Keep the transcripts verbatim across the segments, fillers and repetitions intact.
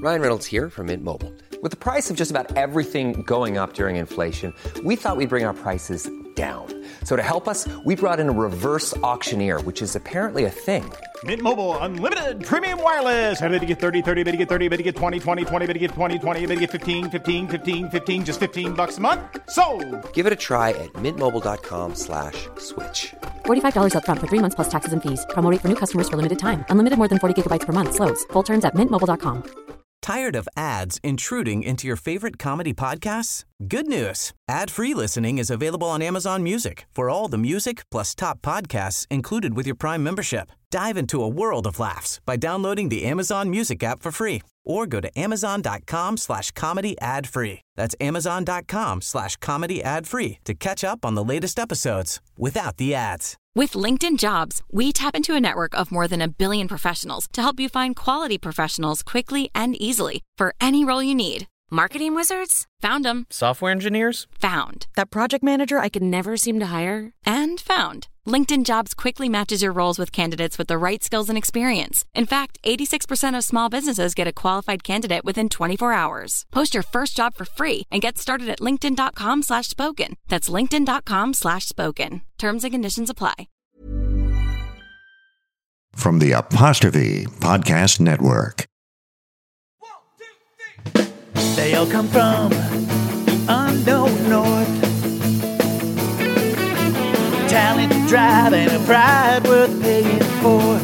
Ryan Reynolds here from Mint Mobile. With the price of just about everything going up during inflation, we thought we'd bring our prices down. So to help us, we brought in a reverse auctioneer, which is apparently a thing. Mint Mobile Unlimited Premium Wireless. How to get thirty, thirty, how to get thirty, how to get twenty, twenty, twenty, how to get twenty, twenty, how to get fifteen, fifteen, fifteen, fifteen, just fifteen bucks a month? Sold! Give it a try at mintmobile.com slash switch. forty-five dollars up front for three months plus taxes and fees. Promo rate for new customers for limited time. Unlimited more than forty gigabytes per month. Slows full terms at mint mobile dot com. Tired of ads intruding into your favorite comedy podcasts? Good news. Ad-free listening is available on Amazon Music for all the music plus top podcasts included with your Prime membership. Dive into a world of laughs by downloading the Amazon Music app for free or go to amazon.com slash comedy ad free. That's amazon.com slash comedy ad free to catch up on the latest episodes without the ads. With LinkedIn Jobs, we tap into a network of more than a billion professionals to help you find quality professionals quickly and easily for any role you need. Marketing wizards? Found them. Software engineers? Found. That project manager I could never seem to hire? And found. LinkedIn Jobs quickly matches your roles with candidates with the right skills and experience. In fact, eighty-six percent of small businesses get a qualified candidate within twenty-four hours. Post your first job for free and get started at linkedin.com slash spoken. That's linkedin.com slash spoken. Terms and conditions apply. From the Apostrophe Podcast Network. They all come from the unknown north. Talent, drive, and a pride worth paying for.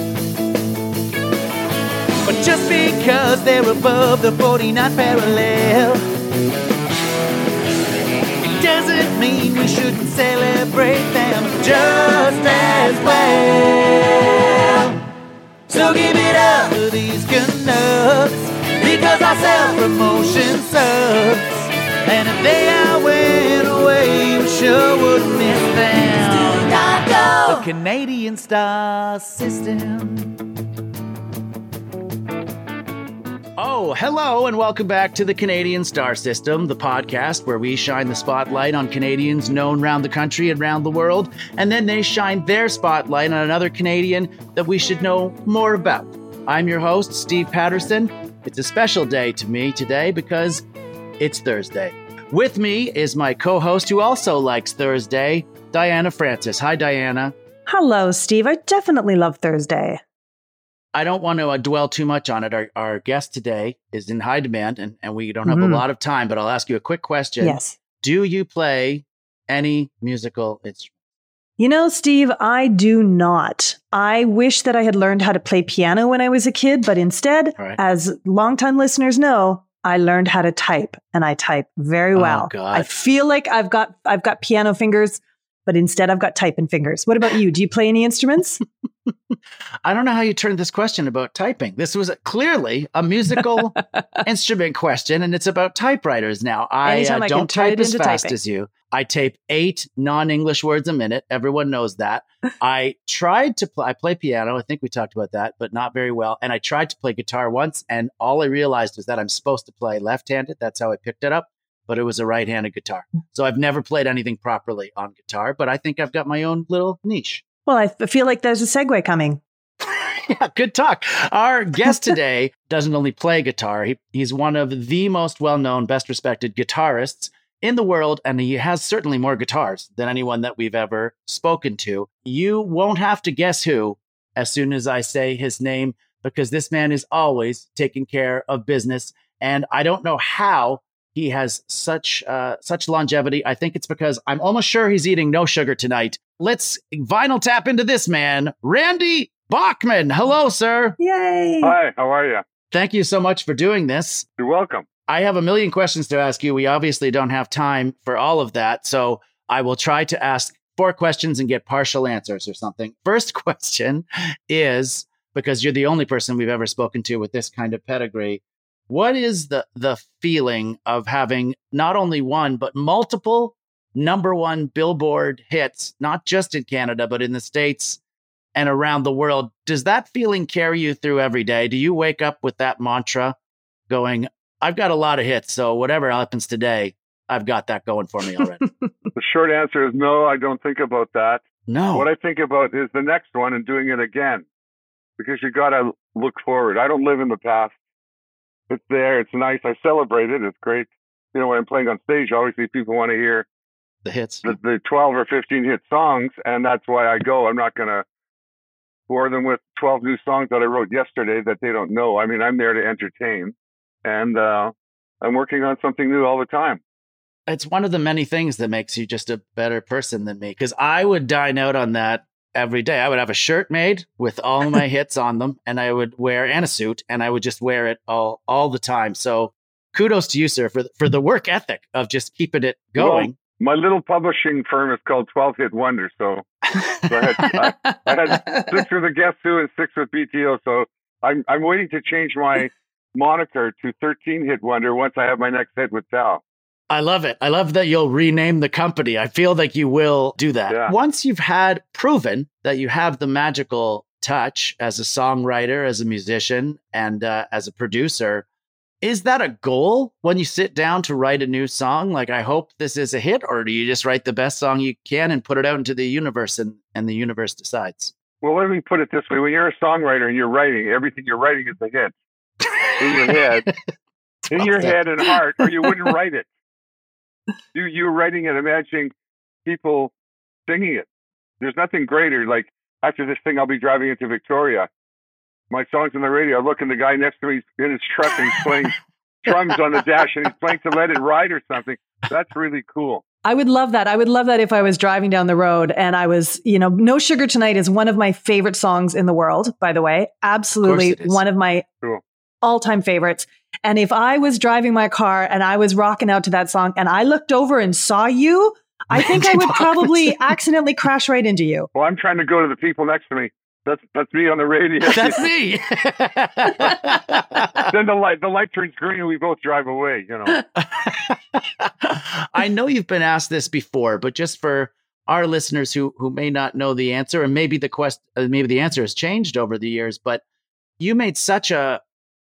But just because they're above the forty-ninth parallel, it doesn't mean we shouldn't celebrate them just as well. So give it up to these Canucks, because our self-promotion sucks. And if they all went away, we sure would miss them. The Canadian Star System. Oh, hello, and welcome back to the Canadian Star System, the podcast where we shine the spotlight on Canadians known around the country and around the world, and then they shine their spotlight on another Canadian that we should know more about. I'm your host, Steve Patterson. It's a special day to me today because it's Thursday. With me is my co-host who also likes Thursday, Diana Francis. Hi, Diana. Hello, Steve. I definitely love Thursday. I don't want to uh, dwell too much on it. Our, our guest today is in high demand, and, and we don't have mm-hmm. a lot of time, but I'll ask you a quick question. Yes. Do you play any musical instruments? You know, Steve, I do not. I wish that I had learned how to play piano when I was a kid, but instead, right. as longtime listeners know, I learned how to type, and I type very well. Oh, God. I feel like I've got I've got piano fingers, but instead I've got typing fingers. What about you? Do you play any instruments? I don't know how you turned this question about typing. This was clearly a musical instrument question, and it's about typewriters now. I, uh, I don't type as fast typing. as you. I tape eight non-English words a minute. Everyone knows that. I tried to play, I play piano. I think we talked about that, but not very well. And I tried to play guitar once, and all I realized was that I'm supposed to play left-handed. That's how I picked it up. But it was a right-handed guitar. So I've never played anything properly on guitar, but I think I've got my own little niche. Well, I feel like there's a segue coming. Yeah, good talk. Our guest today doesn't only play guitar. He, he's one of the most well-known, best-respected guitarists in the world, and he has certainly more guitars than anyone that we've ever spoken to. You won't have to guess who as soon as I say his name, because this man is always taking care of business, and I don't know how he has such uh, such longevity. I think it's because I'm almost sure he's eating no sugar tonight. Let's vinyl tap into this man, Randy Bachman. Hello, sir. Yay. Hi, how are you? Thank you so much for doing this. You're welcome. I have a million questions to ask you. We obviously don't have time for all of that, so I will try to ask four questions and get partial answers or something. First question is, because you're the only person we've ever spoken to with this kind of pedigree, what is the the feeling of having not only one, but multiple number one Billboard hits, not just in Canada, but in the States and around the world? Does that feeling carry you through every day? Do you wake up with that mantra going, I've got a lot of hits, so whatever happens today, I've got that going for me already? The short answer is no, I don't think about that. No. What I think about is the next one and doing it again, because you got to look forward. I don't live in the past. it's there. It's nice. I celebrate it. It's great. You know, when I'm playing on stage, obviously people want to hear the hits, the, the twelve or fifteen hit songs, and that's why I go. I'm not going to bore them with twelve new songs that I wrote yesterday that they don't know. I mean, I'm there to entertain, and uh, I'm working on something new all the time. It's one of the many things that makes you just a better person than me, because I would dine out on that every day. I would have a shirt made with all of my hits on them, and I would wear and a suit, and I would just wear it all all the time. So kudos to you, sir, for for the work ethic of just keeping it going. Well, my little publishing firm is called twelve Hit Wonder, so, so I, had, I, I had six with the Guess Who and six with B T O. So I'm I'm waiting to change my moniker to thirteen Hit Wonder once I have my next hit with Sal. I love it. I love that you'll rename the company. I feel like you will do that. Yeah. Once you've had proven that you have the magical touch as a songwriter, as a musician, and uh, as a producer, is that a goal when you sit down to write a new song? Like, I hope this is a hit, or do you just write the best song you can and put it out into the universe, and, and the universe decides? Well, let me put it this way. When you're a songwriter and you're writing, everything you're writing is a hit in your head, in your head and heart, or you wouldn't write it. You, you're writing it, imagining people singing it. There's nothing greater. Like, after this thing, I'll be driving into Victoria. My song's on the radio. I look, and the guy next to me is in his truck, and he's playing drums on the dash, and he's playing to Let It Ride or something. That's really cool. I would love that. I would love that if I was driving down the road and I was, you know, No Sugar Tonight is one of my favorite songs in the world, by the way. Absolutely Of one of my Cool. all-time favorites. And if I was driving my car and I was rocking out to that song and I looked over and saw you, I think I would probably accidentally crash right into you. Well, I'm trying to go to the people next to me. That's that's me on the radio. That's me. Then the light the light turns green and we both drive away, you know. I know you've been asked this before, but just for our listeners who who may not know the answer, and maybe the quest uh, maybe the answer has changed over the years, but you made such a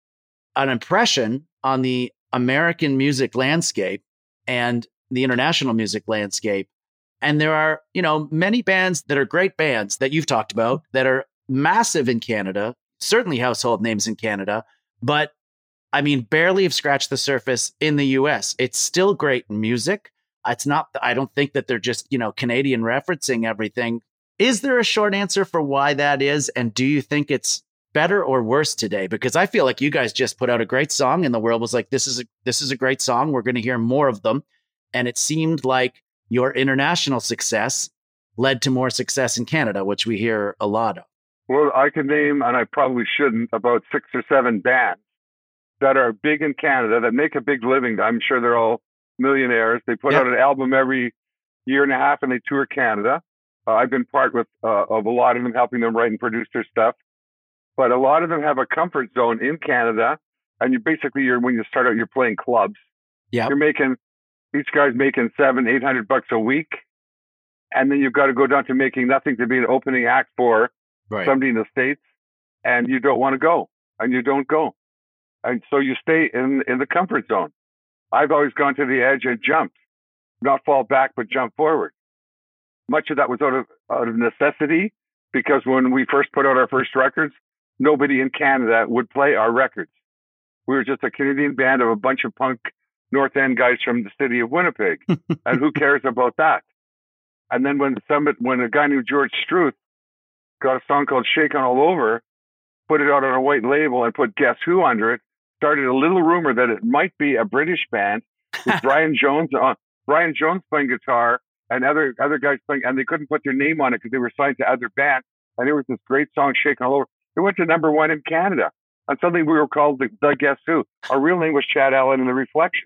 an impression on the American music landscape and the international music landscape. And there are, you know, many bands that are great bands that you've talked about that are massive in Canada, certainly household names in Canada, but I mean, barely have scratched the surface in the U S. It's still great music. It's not, I don't think that they're just, you know, Canadian referencing everything. Is there a short answer for why that is? And do you think it's better or worse today? Because I feel like you guys just put out a great song and the world was like, this is a, this is a great song. We're going to hear more of them. And it seemed like your international success led to more success in Canada, which we hear a lot of. Well, I could name, and I probably shouldn't, about six or seven bands that are big in Canada that make a big living. I'm sure they're all millionaires. They put Yep. out an album every year and a half and they tour Canada. Uh, I've been part with uh, of a lot of them, helping them write and produce their stuff. But a lot of them have a comfort zone in Canada. And you basically, you're when you start out, you're playing clubs. Yeah. You're making, each guy's making seven, eight hundred bucks a week. And then you've got to go down to making nothing to be an opening act for Right. somebody in the States. And you don't want to go. And you don't go. And so you stay in, in the comfort zone. I've always gone to the edge and jumped, not fall back, but jump forward. Much of that was out of, out of necessity, because when we first put out our first records, nobody in Canada would play our records. We were just a Canadian band of a bunch of punk North End guys from the city of Winnipeg. And who cares about that? And then when somebody, when a guy named George Struth got a song called Shakin' All Over, put it out on a white label and put Guess Who under it, started a little rumor that it might be a British band with Brian Jones on, Brian Jones playing guitar and other other guys playing, and they couldn't put their name on it because they were signed to other bands. And it was this great song, Shakin' All Over. It went to number one in Canada. And suddenly we were called the, the Guess Who. Our real name was Chad Allen and the Reflection.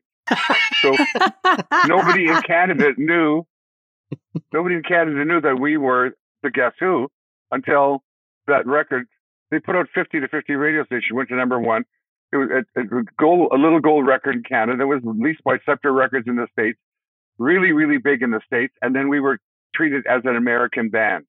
So nobody in Canada knew, nobody in Canada knew that we were the Guess Who until that record. They put out fifty to fifty radio stations, went to number one. It was a, a, gold, a little gold record in Canada. It was released by Scepter Records in the States. Really, really big in the States. And then we were treated as an American band.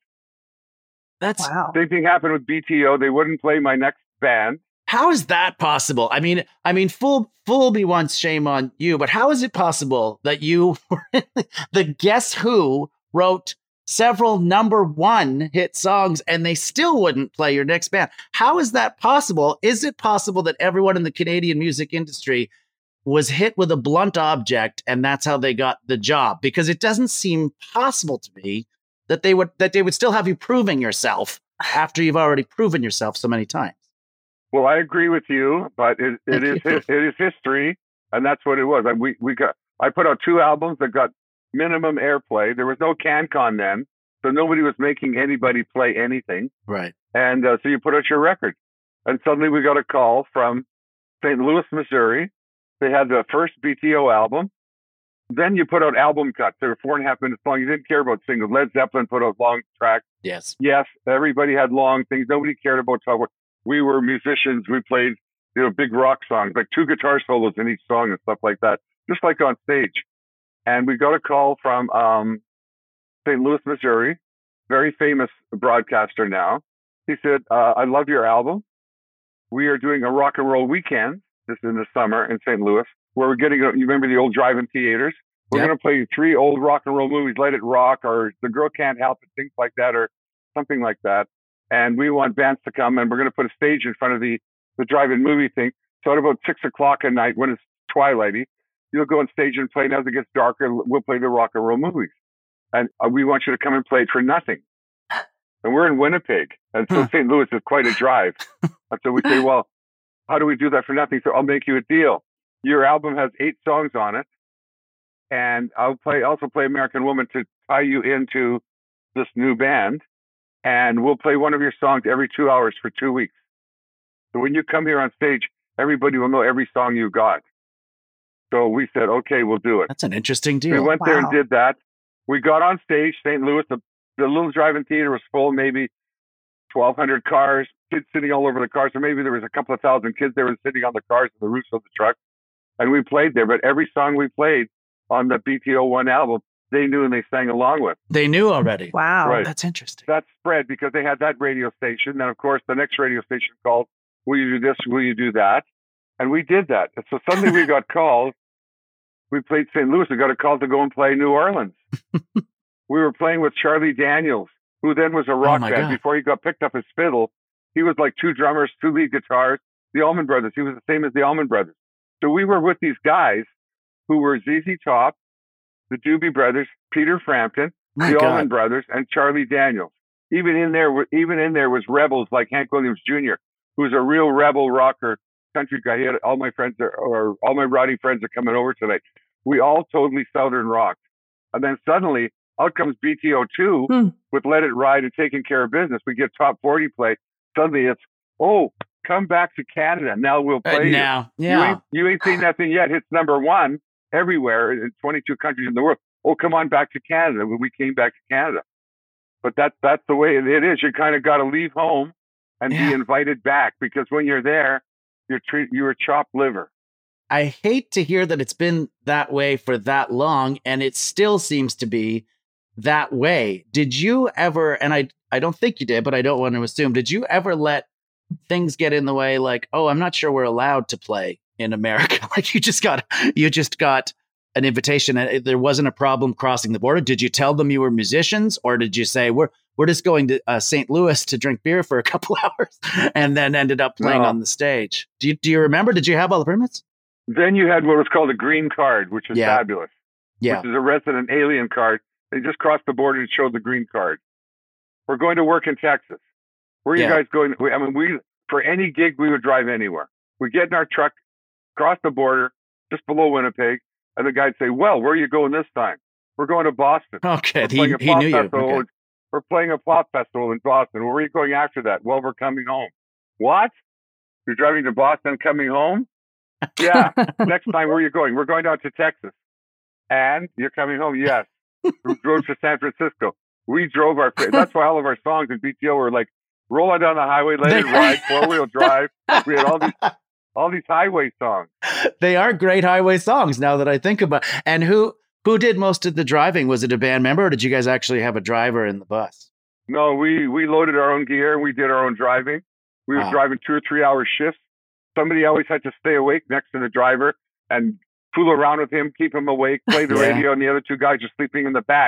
That's Wow. Same thing happened with B T O. They wouldn't play my next band. How is that possible? I mean, I mean, fool, fool me once, shame on you. But how is it possible that you, the Guess Who, wrote several number one hit songs, and they still wouldn't play your next band. How is that possible? Is it possible that everyone in the Canadian music industry was hit with a blunt object and that's how they got the job? Because it doesn't seem possible to me that they would that they would still have you proving yourself after you've already proven yourself so many times. Well, I agree with you, but it, it is it is history, and that's what it was. I, we we got I put out two albums that got minimum airplay. There was no CanCon then, so nobody was making anybody play anything. Right. And uh, so you put out your record, and suddenly we got a call from Saint Louis, Missouri. They had the first B T O album. Then you put out album cuts. They were four and a half minutes long. You didn't care about singles. Led Zeppelin put out long tracks. Yes. Yes, everybody had long things. Nobody cared about talk. We were musicians. We played, you know, big rock songs, like two guitar solos in each song and stuff like that, just like on stage. And we got a call from um, Saint Louis, Missouri, very famous broadcaster now. He said, uh, I love your album. We are doing a rock and roll weekend this in the summer in Saint Louis, where we're getting, you remember the old drive-in theaters? We're yep. going to play three old rock and roll movies, Let It Rock, or The Girl Can't Help It, things like that, or something like that. And we want bands to come, and we're going to put a stage in front of the, the drive-in movie thing. So at about six o'clock at night, when it's twilighty, you'll go on stage and play, and as it gets darker, we'll play the rock and roll movies. And uh, we want you to come and play it for nothing. And we're in Winnipeg, and so Saint Louis is quite a drive. And so we say, well, how do we do that for nothing? So I'll make you a deal. Your album has eight songs on it, and I'll play also play American Woman to tie you into this new band, and we'll play one of your songs every two hours for two weeks. So when you come here on stage, everybody will know every song you got. So we said, okay, we'll do it. That's an interesting deal. We went Wow. there and did that. We got on stage, Saint Louis, the, the little drive-in theater was full, maybe twelve hundred cars, kids sitting all over the cars, or maybe there was a couple of thousand kids there sitting on the cars and the roofs of the truck. And we played there, but every song we played on the B T O one album, they knew and they sang along with. They knew already. Wow. Right. That's interesting. That spread because they had that radio station. And of course, the next radio station called, will you do this? Will you do that? And we did that. And so suddenly we got called. We played Saint Louis. We got a call to go and play New Orleans. We were playing with Charlie Daniels, who then was a rock Oh, my band. God. Before he got picked up his fiddle, he was like two drummers, two lead guitars, the Allman Brothers. He was the same as the Allman Brothers. So we were with these guys who were Z Z Top, the Doobie Brothers, Peter Frampton, My the God. Allman Brothers, and Charlie Daniels. Even in there, were- even in there was rebels like Hank Williams Junior, who was a real rebel rocker, country guy. He had all my friends are, or all my rowdy friends are coming over tonight. We all totally Southern rocked. And then suddenly, out comes B T O two Hmm. with Let It Ride and Taking Care of Business. We get top forty play. Suddenly it's, oh, come back to Canada. Now we'll Uh, play you. now, You yeah. ain't, you ain't seen nothing yet. It's number one everywhere in twenty-two countries in the world. Oh, come on back to Canada. When we came back to Canada. But that, that's the way it is. You kind of got to leave home and Yeah. be invited back, because when you're there, you're treat, you're chopped liver. I hate to hear that it's been that way for that long, and it still seems to be that way. Did you ever, and I, I don't think you did, but I don't want to assume, did you ever let things get in the way? Like, oh, I'm not sure we're allowed to play in America. Like you just got, you just got an invitation and there wasn't a problem crossing the border. Did you tell them you were musicians, or did you say, we're, we're just going to uh, Saint Louis to drink beer for a couple hours, and then ended up playing No. on the stage? Do you, do you remember? Did you have all the permits? Then you had what was called a green card, which is Yeah. fabulous. Yeah. Which is a resident alien card. They just crossed the border and showed the green card. We're going to work in Texas. Where are you Yeah. guys going? We- I mean, we for any gig, we would drive anywhere. We get in our truck, cross the border, just below Winnipeg, and the guy'd say, well, where are you going this time? We're going to Boston. Okay, We're he, playing a he pop knew you. festival. Okay. We're playing a pop festival in Boston. Where are you going after that? Well, we're coming home. What? You're driving to Boston, coming home? Yeah. Next time, where are you going? We're going down to Texas. And you're coming home? Yes. We drove to San Francisco. We drove our, that's why all of our songs in B T O were like, roll on down the highway, let it ride, four-wheel drive. We had all these, all these highway songs. They are great highway songs now that I think about it. And who who did most of the driving? Was it a band member, or did you guys actually have a driver in the bus? No, we, we loaded our own gear and we did our own driving. We were Wow. driving two or three hour shifts. Somebody always had to stay awake next to the driver and fool around with him, keep him awake, play the Yeah. radio, and the other two guys are sleeping in the back.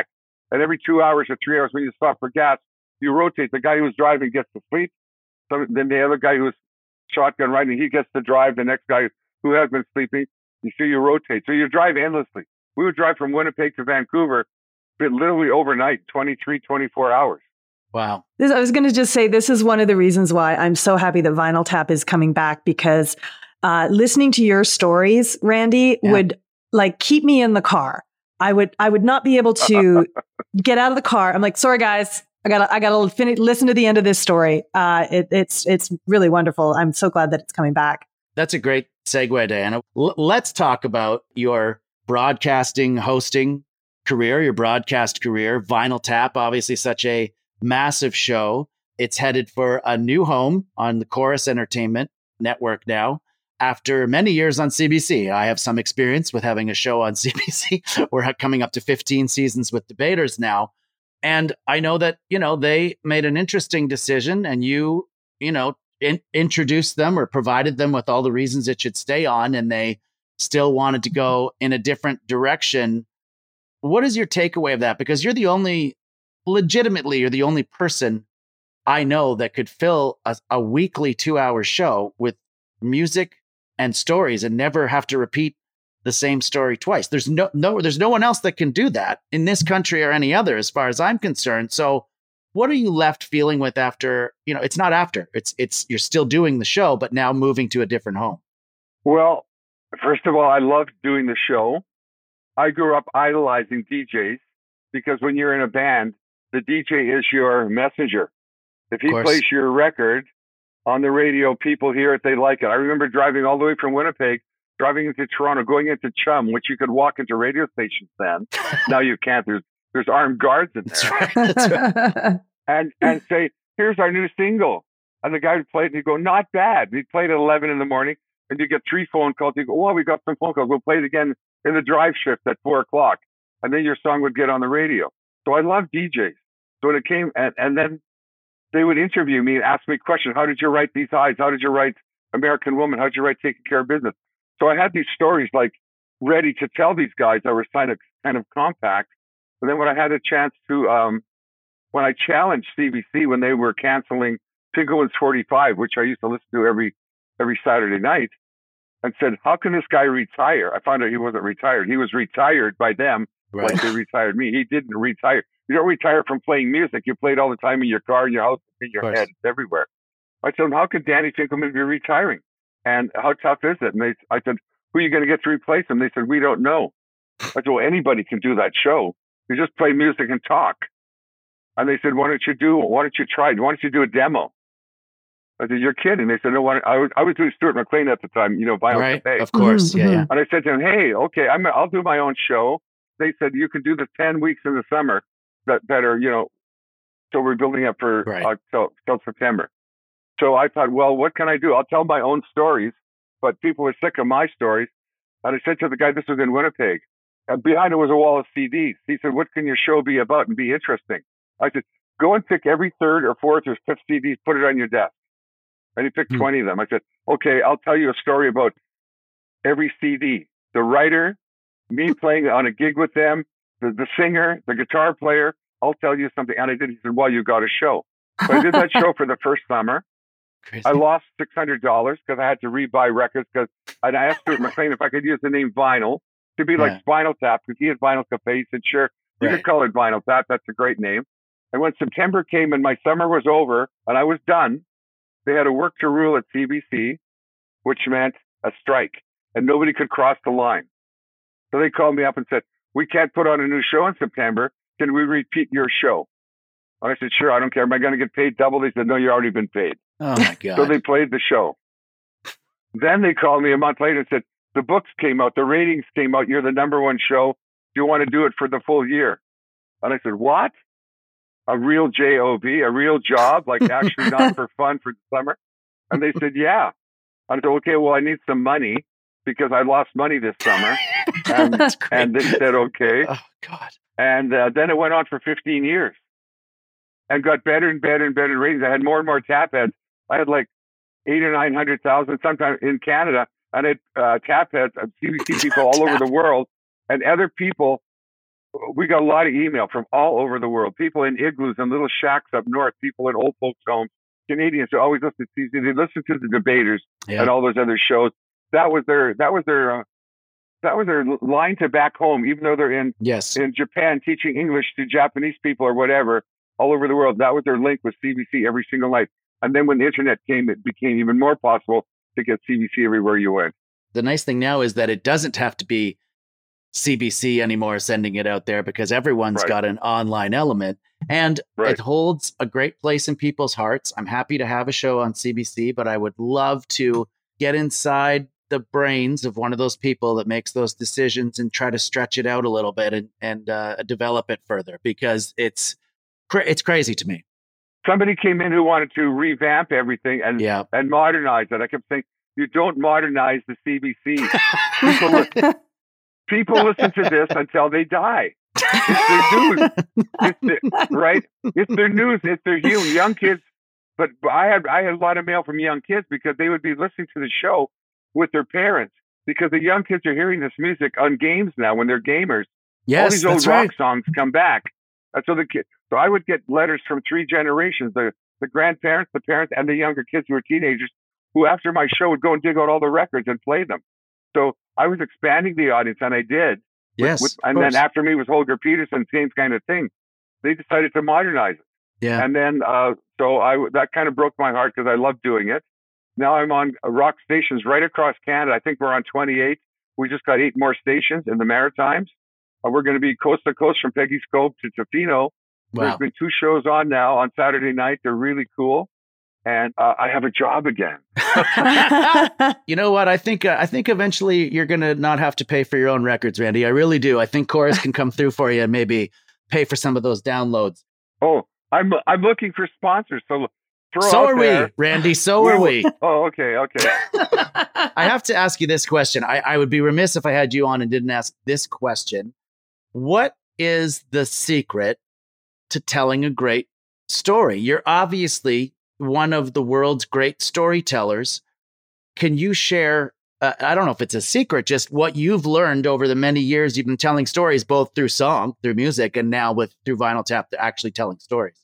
And every two hours or three hours when you stop for gas, you rotate. The guy who's driving gets to sleep. So then the other guy who's shotgun riding, he gets to drive. The next guy who has been sleeping, you see, you rotate. So you drive endlessly. We would drive from Winnipeg to Vancouver, but literally overnight, twenty-three, twenty-four hours. Wow. This, I was going to just say, this is one of the reasons why I'm so happy that Vinyl Tap is coming back, because uh, listening to your stories, Randy, yeah. would like keep me in the car. I would, I would not be able to get out of the car. I'm like, sorry guys, I gotta, I gotta finish, listen to the end of this story. Uh, it, it's, it's really wonderful. I'm so glad that it's coming back. That's a great segue, Diana. L- let's talk about your broadcasting, hosting career, your broadcast career. Vinyl Tap, obviously such a massive show. It's headed for a new home on the Chorus Entertainment Network now. After many years on C B C, I have some experience with having a show on C B C. We're coming up to fifteen seasons with Debaters now. And I know that, you know, they made an interesting decision and you, you know, in, introduced them or provided them with all the reasons it should stay on, and they still wanted to go in a different direction. What is your takeaway of that? Because you're the only, legitimately, you're the only person I know that could fill a, a weekly two hour show with music and stories and never have to repeat the same story twice. There's no, no, there's no one else that can do that in this country or any other, as far as I'm concerned. So what are you left feeling with after, you know, it's not after, it's, it's, you're still doing the show, but now moving to a different home? Well, first of all, I loved doing the show. I grew up idolizing D Js because when you're in a band, the D J is your messenger. If he plays your record on the radio, people hear it, they like it. I remember driving all the way from Winnipeg, driving into Toronto, going into Chum, which you could walk into radio stations then. Now you can't. There's there's armed guards in there. That's right. That's right. and and say, here's our new single. And the guy would play it and he'd go, not bad. He'd play it at eleven in the morning and you get three phone calls. You go, well, we got some phone calls. We'll play it again in the drive shift at four o'clock. And then your song would get on the radio. So I love D Js. So when it came, and, and then they would interview me and ask me questions. How did you write These Eyes? How did you write American Woman? How did you write Taking Care of Business? So I had these stories like ready to tell these guys that were kind of, kind of compact. And then when I had a chance to, um, when I challenged C B C when they were canceling Penguins forty-five, which I used to listen to every, every Saturday night, and said, how can this guy retire? I found out he wasn't retired. He was retired by them. Right. Like they retired me. He didn't retire. You don't retire from playing music. You play it all the time in your car, in your house, in your head, it's everywhere. I said, how could Danny Finkelman be retiring? And how tough is it? And they, I said, who are you going to get to replace him? They said, we don't know. I said, well, anybody can do that show. You just play music and talk. And they said, why don't you do, why don't you try, why don't you do a demo? I said, you're kidding. They said, no, why, I was, I was doing Stuart McLean at the time, you know, Vinyl Right, Cafe. of course, yeah, yeah. And I said to him, hey, okay, I'm, I'll do my own show. They said, you can do the ten weeks in the summer that, that are, you know, so we're building up for right. uh, till, till September. So I thought, well, what can I do? I'll tell my own stories, but people were sick of my stories. And I said to the guy, this was in Winnipeg, and behind it was a wall of C Ds. He said, what can your show be about and be interesting? I said, go and pick every third or fourth or fifth C Ds, put it on your desk. And he picked mm. twenty of them. I said, okay, I'll tell you a story about every C D. The writer, me playing on a gig with them, the, the singer, the guitar player, I'll tell you something. And I did. He said, well, you got a show. So I did that show for the first summer. Crazy. I lost six hundred dollars because I had to rebuy records. Because I asked Stuart McLean if I could use the name Vinyl to be like yeah. Spinal Tap, because he had Vinyl Cafe. He said, sure, you right. could call it Vinyl Tap. That's a great name. And when September came and my summer was over and I was done, they had a work to rule at C B C, which meant a strike, and nobody could cross the line. So they called me up and said, we can't put on a new show in September. Can we repeat your show? And I said, sure, I don't care. Am I going to get paid double? They said, no, you've already been paid. Oh, my God. So they played the show. Then they called me a month later and said, the books came out, the ratings came out, you're the number one show. Do you want to do it for the full year? And I said, what? A real job, a real job, like actually not for fun for the summer? And they said, yeah. I said, okay, well, I need some money because I lost money this summer. And, and they said, okay. Oh, God. And uh, then it went on for fifteen years and got better and better and better ratings. I had more and more tap heads. I had like eight or nine hundred thousand sometimes in Canada. And I had uh, tap heads of C B C people all over the world. And other people we got a lot of email from all over the world. People in igloos and little shacks up north. People in old folks' homes. Canadians who always listen to C C. They listen to the debaters Yeah. and all those other shows. That was their. That was their. Uh, that was their line to back home. Even though they're in Yes. in Japan teaching English to Japanese people or whatever all over the world. That was their link with C B C every single night. And then when the internet came, it became even more possible to get C B C everywhere you went. The nice thing now is that it doesn't have to be C B C anymore sending it out there, because everyone's Right. got an online element, and Right. it holds a great place in people's hearts. I'm happy to have a show on C B C, but I would love to get inside the brains of one of those people that makes those decisions and try to stretch it out a little bit and, and uh, develop it further, because it's cra- it's crazy to me. Somebody came in who wanted to revamp everything and Yeah. and modernize it. I kept saying, you don't modernize the C B C. People, li- people listen to this until they die. It's their news, it's their, right? It's their news. It's their you young kids. But I had I had a lot of mail from young kids because they would be listening to the show with their parents, because the young kids are hearing this music on games now when they're gamers. Yes, All these old that's rock right. songs come back. And so the kid, so I would get letters from three generations: the the grandparents, the parents, and the younger kids who were teenagers, who after my show would go and dig out all the records and play them. So I was expanding the audience, and I did. Yes, With, of and then course. after me was Holger Peterson, same kind of thing. They decided to modernize it. Yeah. And then, uh, so I that kind of broke my heart because I love doing it. Now I'm on uh, rock stations right across Canada. I think we're on twenty-eight. We just got eight more stations in the Maritimes. Uh, we're going to be coast to coast from Peggy Scope to Tofino. Wow. There's been two shows on now on Saturday night. They're really cool. And uh, I have a job again. You know what? I think uh, I think eventually you're going to not have to pay for your own records, Randy. I really do. I think Chorus can come through for you and maybe pay for some of those downloads. Oh, I'm I'm looking for sponsors. So throw So out are there. we, Randy. So are we. Oh, okay, okay. I have to ask you this question. I, I would be remiss if I had you on and didn't ask this question. What is the secret to telling a great story? You're obviously one of the world's great storytellers. Can you share, uh, I don't know if it's a secret, just what you've learned over the many years you've been telling stories, both through song, through music, and now with through Vinyl Tap, to actually telling stories?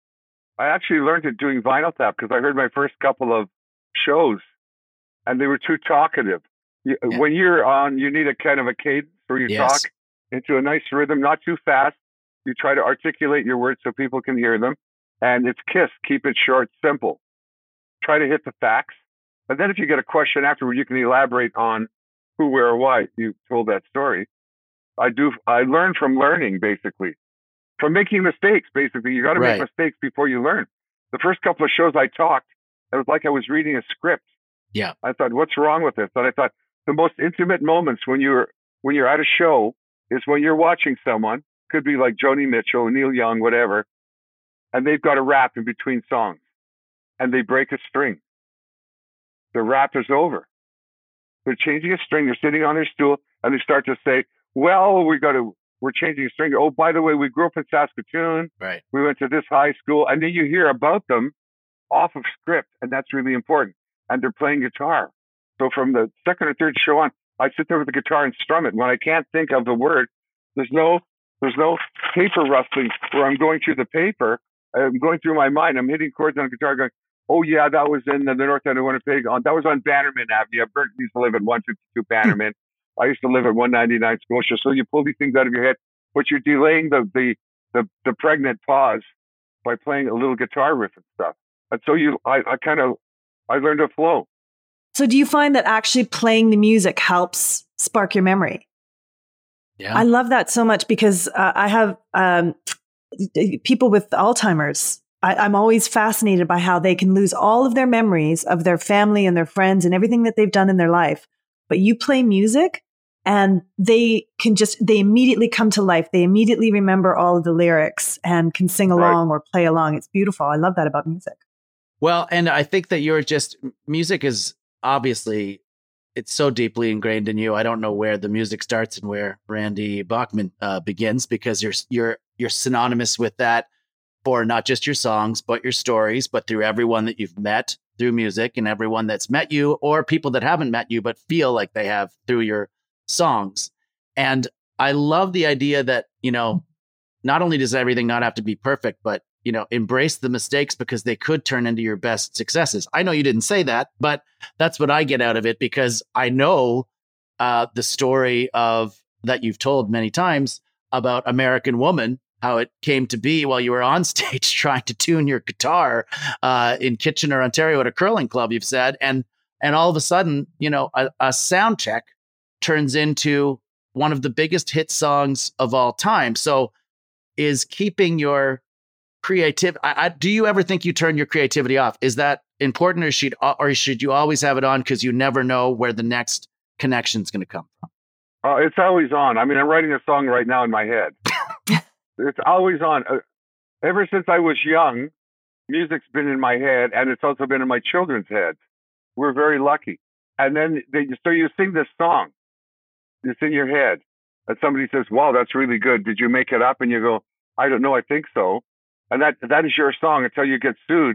I actually learned it doing Vinyl Tap because I heard my first couple of shows and they were too talkative. You, Yeah. When you're on, you need a kind of a cadence where you Yes. talk into a nice rhythm, not too fast. You try to articulate your words so people can hear them. And it's KISS, keep it short, simple. Try to hit the facts. But then if you get a question afterward, you can elaborate on who, where, or why you told that story. I do. I learn from learning, basically. From making mistakes, basically. You got to Right. make mistakes before you learn. The first couple of shows I talked, it was like I was reading a script. Yeah. I thought, what's wrong with this? But I thought the most intimate moments when you're when you're at a show is when you're watching someone, could be like Joni Mitchell, Neil Young, whatever, and they've got a rap in between songs, and they break a string. The rap is over. They're changing a string. They're sitting on their stool, and they start to say, "Well, we got to. We're changing a string. Oh, by the way, we grew up in Saskatoon. Right. We went to this high school," and then you hear about them off of script, and that's really important. And they're playing guitar. So from the second or third show on, I sit there with the guitar and strum it. When I can't think of the word, there's no there's no paper rustling where I'm going through the paper. I'm going through my mind. I'm hitting chords on the guitar, going, "Oh yeah, that was in the north end of Winnipeg. On that was on Bannerman Avenue. Bert used to live at one fifty-two Bannerman. I used to live at one ninety-nine Scotia." So you pull these things out of your head, but you're delaying the the the, the pregnant pause by playing a little guitar riff and stuff. And so you, I, I kind of, I learned to flow. So do you find that actually playing the music helps spark your memory? Yeah. I love that so much because uh, I have um, people with Alzheimer's. I, I'm always fascinated by how they can lose all of their memories of their family and their friends and everything that they've done in their life. But you play music and they can just, they immediately come to life. They immediately remember all of the lyrics and can sing along Right. or play along. It's beautiful. I love that about music. Well, and I think that you're just, music is obviously, it's so deeply ingrained in you. I don't know where the music starts and where Randy Bachman uh, begins, because you're you're you're synonymous with that for not just your songs, but your stories, but through everyone that you've met through music and everyone that's met you or people that haven't met you, but feel like they have through your songs. And I love the idea that, you know, not only does everything not have to be perfect, but, you know, embrace the mistakes because they could turn into your best successes. I know you didn't say that, but that's what I get out of it because I know uh, the story of that you've told many times about American Woman, how it came to be while you were on stage trying to tune your guitar uh, in Kitchener, Ontario at a curling club, you've said. And and all of a sudden, you know, a, a sound check turns into one of the biggest hit songs of all time. So is keeping your creative, I, I, do you ever think you turn your creativity off? Is that important, or should, or should you always have it on because you never know where the next connection is going to come from? Uh, it's always on. I mean, I'm writing a song right now in my head. It's always on. Uh, ever since I was young, music's been in my head, and it's also been in my children's heads. We're very lucky. And then, they, so you sing this song. It's in your head. And somebody says, wow, that's really good. Did you make it up? And you go, I don't know. I think so. And that that is your song until you get sued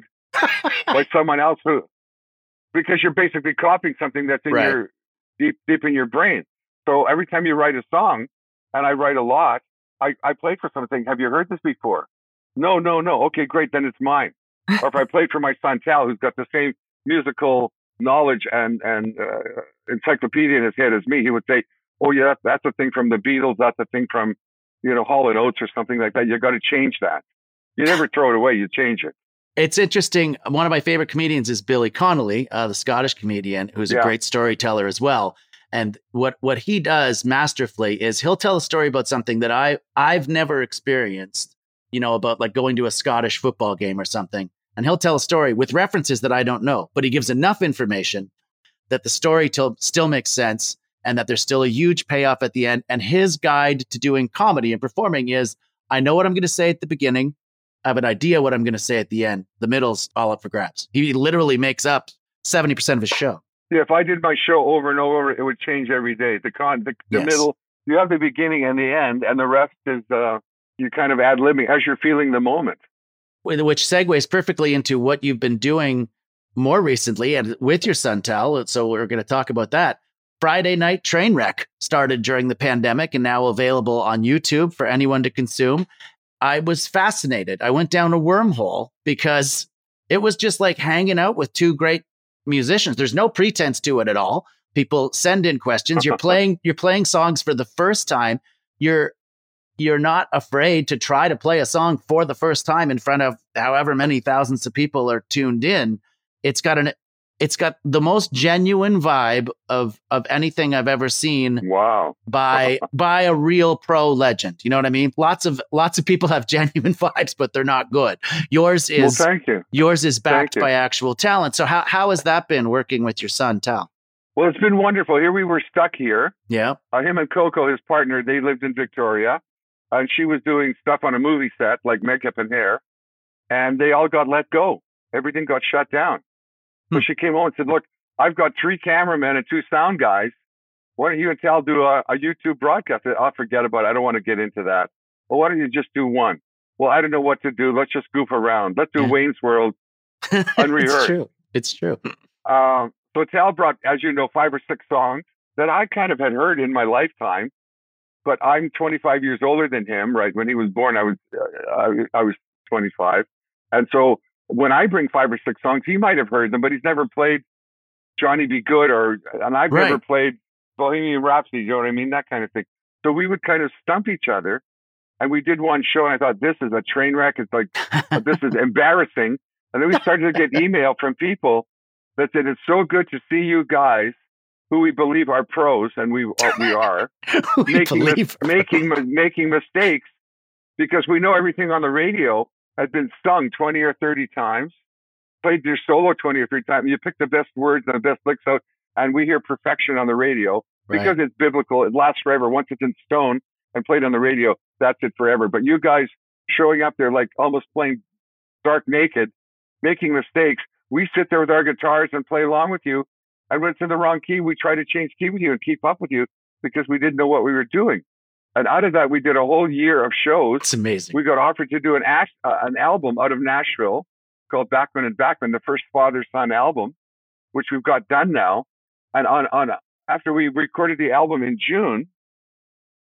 by someone else who, because you're basically copying something that's in right. your deep deep in your brain. So every time you write a song, and I write a lot, I, I play for someone saying, have you heard this before? No, no, no. Okay, great. Then it's mine. Or if I played for my son, Tal, who's got the same musical knowledge and, and uh, encyclopedia in his head as me, he would say, oh, yeah, that's a thing from the Beatles. That's a thing from, you know, Hall and Oates or something like that. You got to change that. You never throw it away. You change it. It's interesting. One of my favorite comedians is Billy Connolly, uh, the Scottish comedian, who's yeah. a great storyteller as well. And what, what he does masterfully is he'll tell a story about something that I, I've never experienced, you know, about like going to a Scottish football game or something. And he'll tell a story with references that I don't know, but he gives enough information that the story till, still makes sense and that there's still a huge payoff at the end. And his guide to doing comedy and performing is, I know what I'm going to say at the beginning. I have an idea what I'm going to say at the end. The middle's all up for grabs. He literally makes up seventy percent of his show. Yeah, if I did my show over and over, it would change every day. The con, the, the yes. middle, you have the beginning and the end, and the rest is uh, you kind of ad-libbing as you're feeling the moment. Which segues perfectly into what you've been doing more recently and with your son, Tal. So we're going to talk about that. Friday Night Trainwreck started during the pandemic and now available on YouTube for anyone to consume. I was fascinated. I went down a wormhole because it was just like hanging out with two great musicians. There's no pretense to it at all. People send in questions. You're playing, you're playing songs for the first time. You're, you're not afraid to try to play a song for the first time in front of however many thousands of people are tuned in. It's got an, it's got the most genuine vibe of, of anything I've ever seen. Wow. by, by a real pro legend. You know what I mean? Lots of, lots of people have genuine vibes, but they're not good. Yours is, well, thank you. Yours is backed by actual talent. So how, how has that been working with your son, Tal? Well, it's been wonderful. Here we were stuck here. Yeah. Uh, him and Coco, his partner, they lived in Victoria. And she was doing stuff on a movie set, like makeup and hair. And they all got let go. Everything got shut down. So she came home and said, look, I've got three cameramen and two sound guys. Why don't you and Tal do a, a YouTube broadcast? I'll forget about it. I don't want to get into that. Well, why don't you just do one? Well, I don't know what to do. Let's just goof around. Let's do Wayne's World unrehearsed. It's true. It's true. Um, so Tal brought, as you know, five or six songs that I kind of had heard in my lifetime. But I'm twenty-five years older than him, right? When he was born, I was uh, I, I was twenty-five. And so when I bring five or six songs, he might have heard them, but he's never played Johnny Be Good or, and I've right. never played Bohemian Rhapsody, you know what I mean? That kind of thing. So we would kind of stump each other. And we did one show and I thought, this is a train wreck. It's like, this is embarrassing. And then we started to get email from people that said, it's so good to see you guys who we believe are pros, and we, uh, we are, we making, mis- making, making mistakes because we know everything on the radio has been sung twenty or thirty times, played your solo twenty or thirty times. You pick the best words and the best licks out, and we hear perfection on the radio because right. it's biblical. It lasts forever. Once it's in stone and played on the radio, that's it forever. But you guys showing up there like almost playing stark naked, making mistakes. We sit there with our guitars and play along with you. And when it's in the wrong key, we try to change key with you and keep up with you because we didn't know what we were doing. And out of that, we did a whole year of shows. It's amazing. We got offered to do an ash, uh, an album out of Nashville called Backman and Backman, the first father-son album, which we've got done now. And on, on after we recorded the album in June,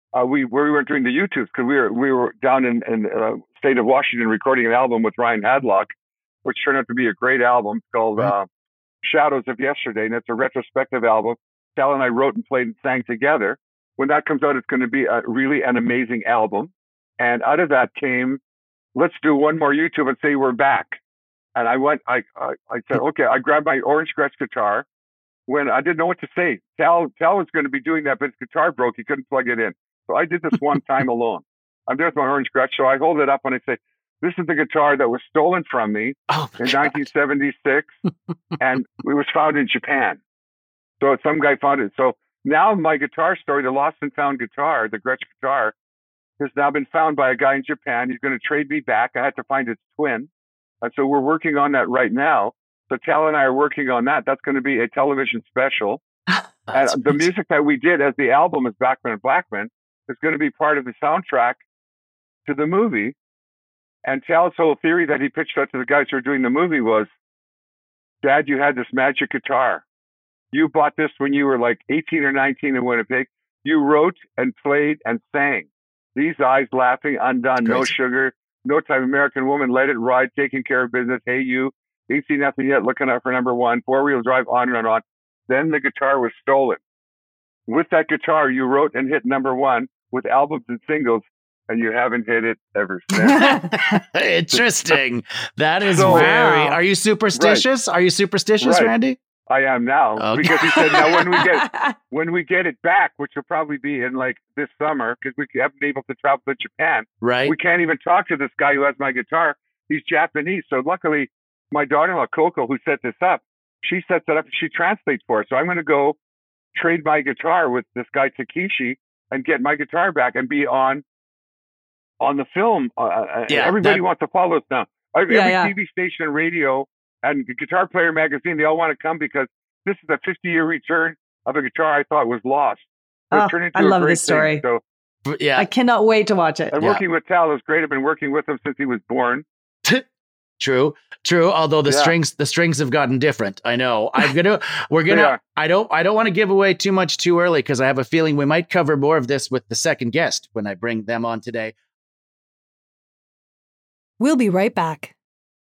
uh, we we weren't doing the YouTubes because we were we were down in in uh, state of Washington recording an album with Ryan Hadlock, which turned out to be a great album. It's called right. uh, Shadows of Yesterday, and it's a retrospective album. Tal and I wrote and played and sang together. When that comes out, it's going to be a, really an amazing album. And out of that came, let's do one more YouTube and say we're back. And I went, I, I, I said, okay, I grabbed my Orange Gretsch guitar when I didn't know what to say. Tal, Tal was going to be doing that, but his guitar broke. He couldn't plug it in. So I did this one time alone. I'm there with my Orange Gretsch. So I hold it up and I say, this is the guitar that was stolen from me oh in God. nineteen seventy-six. And it was found in Japan. So some guy found it. So now my guitar story, the lost and found guitar, the Gretsch guitar, has now been found by a guy in Japan. He's going to trade me back. I had to find its twin. And so we're working on that right now. So Tal and I are working on that. That's going to be a television special. And the music that we did as the album is Blackman and Blackman is going to be part of the soundtrack to the movie. And Tal's whole theory that he pitched out to the guys who were doing the movie was, Dad, you had this magic guitar. You bought this when you were like eighteen or nineteen in Winnipeg. You wrote and played and sang. These Eyes, Laughing, Undone, No Sugar, No Time, American Woman, Let It Ride, Taking Care of Business, Hey You, Ain't Seen Nothing Yet, Looking Out for Number One, Four Wheel Drive, on and on. Then the guitar was stolen. With that guitar, you wrote and hit number one with albums and singles, and you haven't hit it ever since. Interesting. That is So- very. Are you superstitious? Are you superstitious, Right. Randy? I am now Okay. because he said now when we get when we get it back, which will probably be in like this summer, because we haven't been able to travel to Japan. Right. We can't even talk to this guy who has my guitar. He's Japanese, so luckily my daughter-in-law Coco, who set this up, she sets it up and she translates for us. So I'm going to go trade my guitar with this guy Takeshi and get my guitar back and be on on the film. Uh, Yeah, everybody that- wants to follow us now. Every Yeah, yeah. T V station, radio, and Guitar Player magazine, they all want to come because this is a fifty-year return of a guitar I thought was lost. So it Oh, turned into I a love great this story. thing. So, Yeah. I cannot wait to watch it. and Yeah. working with Tal is great. I've been working with him since he was born. True, true. Although the Yeah. strings, the strings have gotten different. I know. I'm gonna. We're gonna. Yeah. I don't. I don't want to give away too much too early because I have a feeling we might cover more of this with the second guest when I bring them on today. We'll be right back.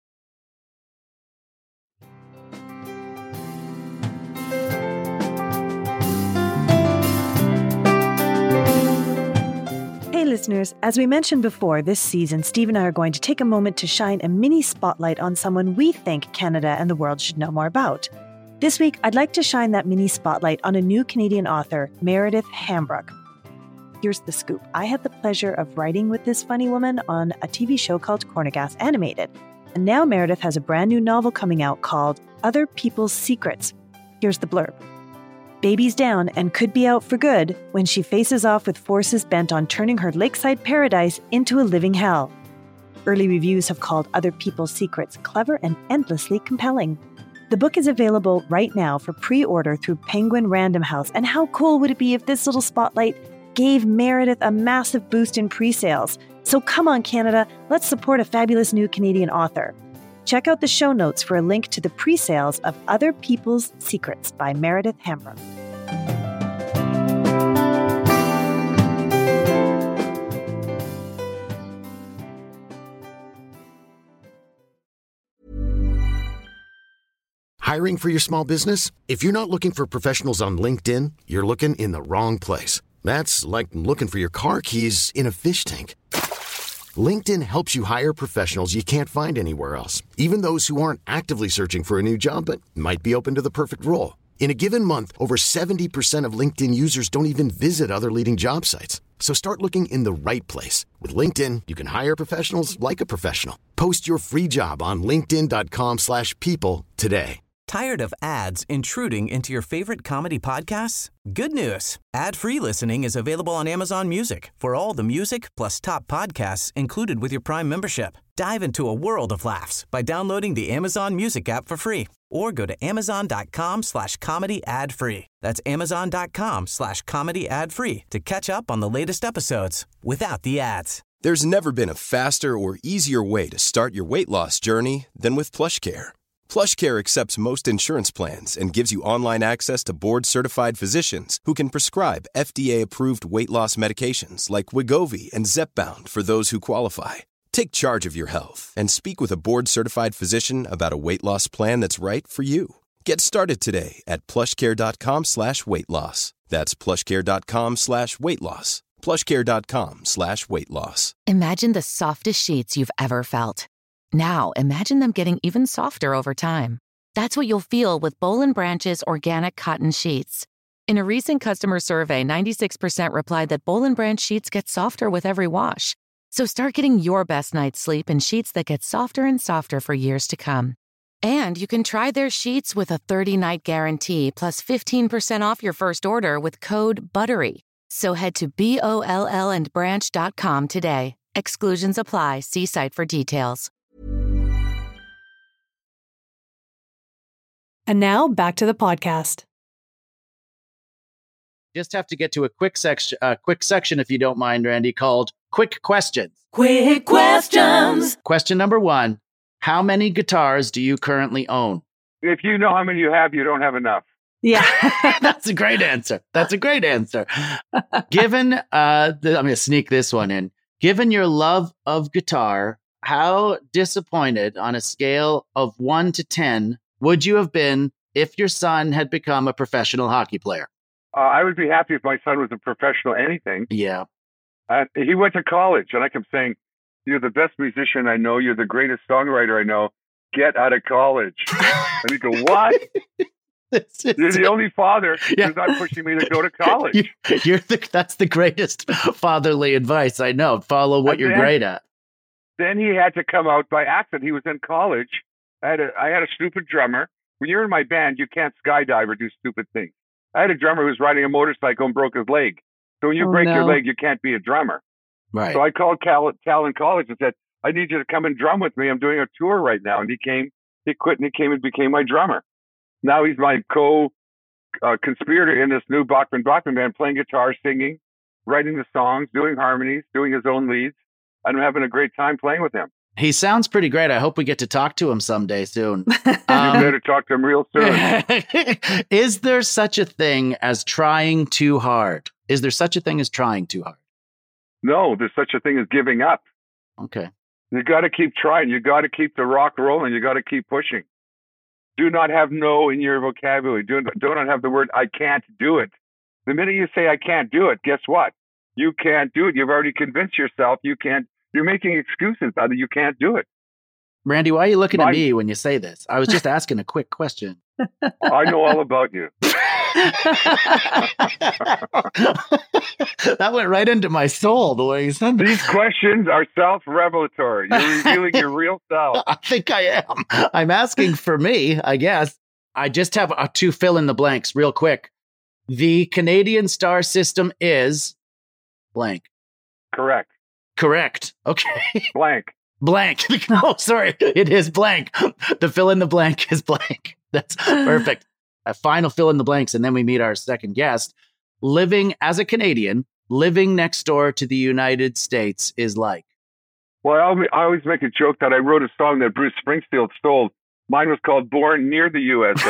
Hey listeners, as we mentioned before, this season, Steve and I are going to take a moment to shine a mini spotlight on someone we think Canada and the world should know more about. This week, I'd like to shine that mini spotlight on a new Canadian author, Meredith Hambrook. Here's the scoop. I had the pleasure of writing with this funny woman on a T V show called Cornagas Animated. And now Meredith has a brand new novel coming out called Other People's Secrets. Here's the blurb. Baby's down and could be out for good when she faces off with forces bent on turning her lakeside paradise into a living hell. Early reviews have called Other People's Secrets clever and endlessly compelling. The book is available right now for pre-order through Penguin Random House, and how cool would it be if this little spotlight gave Meredith a massive boost in pre-sales? So come on, Canada, let's support a fabulous new Canadian author. Check out the show notes for a link to the pre-sales of Other People's Secrets by Meredith Hambrook. Hiring for your small business? If you're not looking for professionals on LinkedIn, you're looking in the wrong place. That's like looking for your car keys in a fish tank. LinkedIn helps you hire professionals you can't find anywhere else, even those who aren't actively searching for a new job but might be open to the perfect role. In a given month, over seventy percent of LinkedIn users don't even visit other leading job sites. So start looking in the right place. With LinkedIn, you can hire professionals like a professional. Post your free job on linkedin.com slash people today. Tired of ads intruding into your favorite comedy podcasts? Good news. Ad-free listening is available on Amazon Music for all the music plus top podcasts included with your Prime membership. Dive into a world of laughs by downloading the Amazon Music app for free or go to amazon.com slash comedy ad free. That's amazon.com slash comedy ad free to catch up on the latest episodes without the ads. There's never been a faster or easier way to start your weight loss journey than with PlushCare. PlushCare accepts most insurance plans and gives you online access to board-certified physicians who can prescribe F D A-approved weight loss medications like Wegovy and Zepbound for those who qualify. Take charge of your health and speak with a board-certified physician about a weight loss plan that's right for you. Get started today at plushcare.com slash weight loss. That's plushcare.com slash weight loss. plushcare.com slash weight loss. Imagine the softest sheets you've ever felt. Now, imagine them getting even softer over time. That's what you'll feel with Boll and Branch's organic cotton sheets. In a recent customer survey, ninety-six percent replied that Boll and Branch sheets get softer with every wash. So start getting your best night's sleep in sheets that get softer and softer for years to come. And you can try their sheets with a thirty-night guarantee plus fifteen percent off your first order with code BUTTERY. So head to B O L L and branch dot com today. Exclusions apply. See site for details. And now back to the podcast. Just have to get to a quick section, uh, quick section, if you don't mind, Randy, called Quick Questions. Quick Questions. Question number one. How many guitars do you currently own? If you know how many you have, you don't have enough. Yeah. That's a great answer. That's a great answer. Given, uh, the, I'm going to sneak this one in. Given your love of guitar, how disappointed on a scale of one to ten would you have been if your son had become a professional hockey player? Uh, I would be happy if my son was a professional anything. Yeah. Uh, he went to college, and I kept saying, "You're the best musician I know. You're the greatest songwriter I know. Get out of college." And he'd go, "What? You're the only father Yeah. who's not pushing me to go to college." You, you're the, that's the greatest fatherly advice I know. Follow what And you're then- great at. Then he had to come out by accident. He was in college. I had a, I had a stupid drummer. When you're in my band, you can't skydive or do stupid things. I had a drummer who was riding a motorcycle and broke his leg. So when you Oh, break your no. leg, you can't be a drummer. Right. So I called Cal, Cal in college and said, "I need you to come and drum with me. I'm doing a tour right now." And he came, he quit and he came and became my drummer. Now he's my co uh, conspirator in this new Bachman Bachman band, playing guitar, singing, writing the songs, doing harmonies, doing his own leads. I'm having a great time playing with him. He sounds pretty great. I hope we get to talk to him someday soon. You Um, better talk to him real soon. Is there such a thing as trying too hard? Is there such a thing as trying too hard? No, there's such a thing as giving up. Okay. You got to keep trying. You got to keep the rock rolling. You got to keep pushing. Do not have no in your vocabulary. Do, do not have the word "I can't do it." The minute you say "I can't do it," guess what? You can't do it. You've already convinced yourself you can't. You're making excuses that you can't do it. Randy, why are you looking at My- me when you say this? I was just asking a quick question. I know all about you. That went right into my soul the way you said that. These questions are self-revelatory. You're revealing your real self. I think I am. I'm asking for me, I guess. I just have uh, to fill in the blanks real quick. The Canadian star system is blank. Correct. Correct. Okay. Blank. Blank. No, sorry. It is blank. The fill in the blank is blank. That's perfect. A final fill in the blanks, and then we meet our second guest. Living as a Canadian, living next door to the United States is like. Well, I always, I always make a joke that I wrote a song that Bruce Springsteen stole. Mine was called "Born Near the U S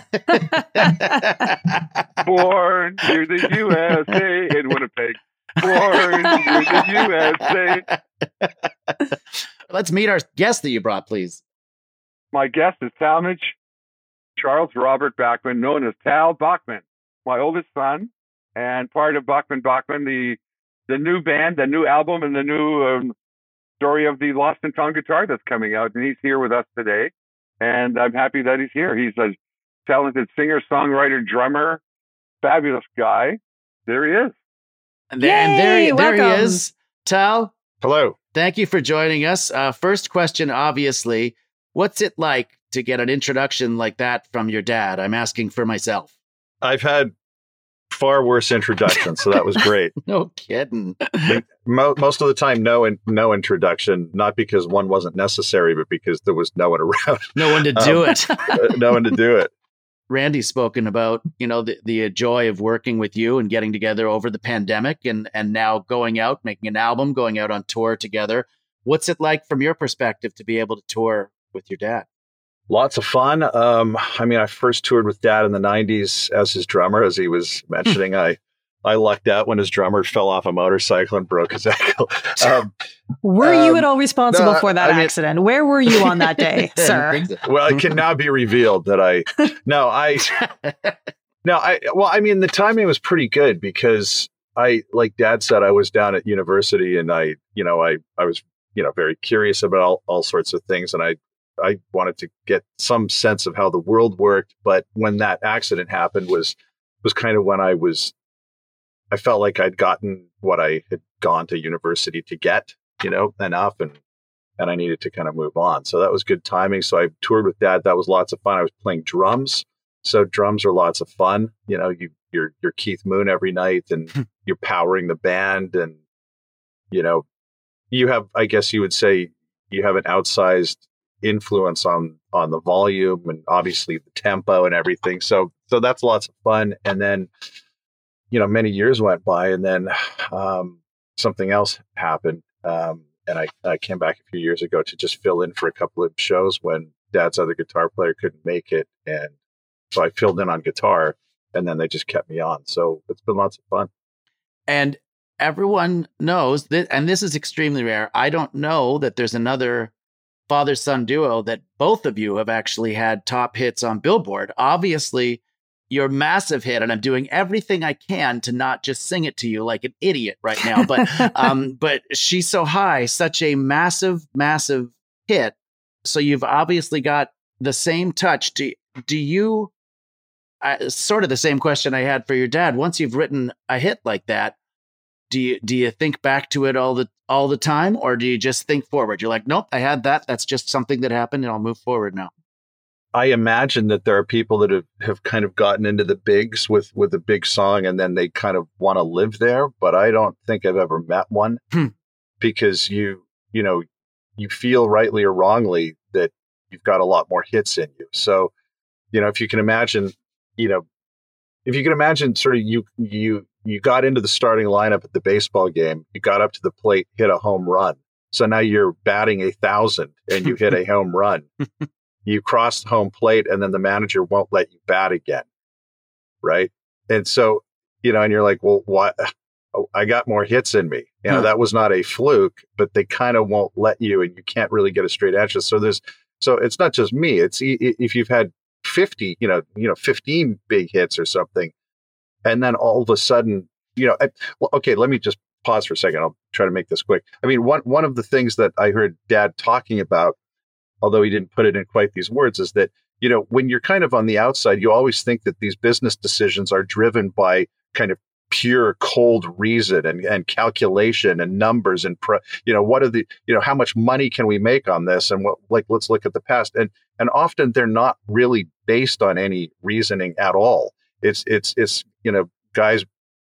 A." Born near the U S A in Winnipeg. Born near the U S A. Let's meet our guest that you brought, please. My guest is Talmadge Charles Robert Bachman, known as Tal Bachman, my oldest son, and part of Bachman Bachman, the the new band, the new album, and the new um, story of the Lost and Found guitar that's coming out. And he's here with us today, and I'm happy that he's here. He's a talented singer, songwriter, drummer, fabulous guy. There he is. And there, and there, Yay, he- there he welcome. is. Tal, Hello. thank you for joining us. Uh, first question, obviously, what's it like to get an introduction like that from your dad? I'm asking for myself. I've had far worse introductions, so that was great. No kidding. Mo- most of the time, no, in- no introduction, not because one wasn't necessary, but because there was no one around. No one to do Um, it. no one to do it. Randy's spoken about, you know, the, the joy of working with you and getting together over the pandemic and, and now going out, making an album, going out on tour together. What's it like from your perspective to be able to tour with your dad? Lots of fun. Um, I mean, I first toured with Dad in the nineties as his drummer, as he was mentioning. I I lucked out when his drummer fell off a motorcycle and broke his ankle. Um, were um, you at all responsible no, for that I mean, accident? Where were you on that day, sir? Well, it can now be revealed that I, no, I, no, I, well, I mean, the timing was pretty good because I, like Dad said, I was down at university and I, you know, I, I was, you know, very curious about all, all sorts of things. And I, I wanted to get some sense of how the world worked. But when that accident happened was, was kind of when I was, I felt like I'd gotten what I had gone to university to get, you know, enough. And, and I needed to kind of move on. So that was good timing. So I toured with Dad. That was lots of fun. I was playing drums. So drums are lots of fun. You know, you, you're, you're Keith Moon every night and you're powering the band. And, you know, you have, I guess you would say you have an outsized influence on, on the volume and obviously the tempo and everything. So, so that's lots of fun. And then, you know, many years went by and then um, something else happened. Um, and I, I came back a few years ago to just fill in for a couple of shows when Dad's other guitar player couldn't make it. And so I filled in on guitar and then they just kept me on. So it's been lots of fun. And everyone knows that, and this is extremely rare. I don't know that there's another father-son duo that both of you have actually had top hits on Billboard. Obviously, your massive hit, and I'm doing everything I can to not just sing it to you like an idiot right now. But um, but She's So High, such a massive, massive hit. So you've obviously got the same touch. Do do you? Uh, sort of the same question I had for your dad. Once you've written a hit like that, do you do you think back to it all the all the time, or do you just think forward? You're like, nope, I had that. That's just something that happened, and I'll move forward now. I imagine that there are people that have, have kind of gotten into the bigs with, with a big song and then they kind of want to live there. But I don't think I've ever met one hmm. because you, you know, you feel rightly or wrongly that you've got a lot more hits in you. So, you know, if you can imagine, you know, if you can imagine sort of you, you, you got into the starting lineup at the baseball game, you got up to the plate, hit a home run. So now you're batting a thousand and you hit a home run. You cross home plate and then the manager won't let you bat again. Right. And so, you know, and you're like, well, what? Oh, I got more hits in me. You know, huh. That was not a fluke, but they kind of won't let you and you can't really get a straight answer. So there's, so it's not just me. It's if you've had fifty, you know, you know, fifteen big hits or something. And then all of a sudden, you know, I, well, okay, let me just pause for a second. I'll try to make this quick. I mean, one, one of the things that I heard Dad talking about, although he didn't put it in quite these words, is that, you know, when you're kind of on the outside, you always think that these business decisions are driven by kind of pure cold reason and, and calculation and numbers and, pro, you know, what are the, you know, how much money can we make on this? And what, like, let's look at the past. And, and often they're not really based on any reasoning at all. It's, it's, it's, you know, guys,